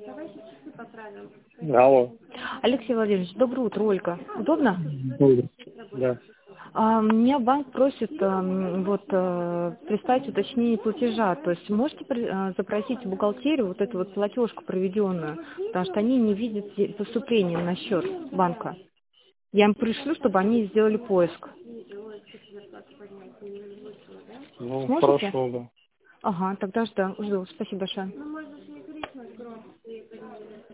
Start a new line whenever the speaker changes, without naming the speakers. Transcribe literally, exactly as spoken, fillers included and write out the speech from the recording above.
Алло.
Алексей Владимирович, доброе утро, Ольга. Удобно?
Доброе. Да.
А, меня банк просит а, вот, а, прислать уточнение платежа. То есть можете при- а, запросить в бухгалтерию вот эту вот платежку проведенную, потому что они не видят е- поступления на счет банка. Я им пришлю, чтобы они сделали поиск.
Ну,
Сможете?
хорошо, да.
Ага, тогда жду. жду. Спасибо большое.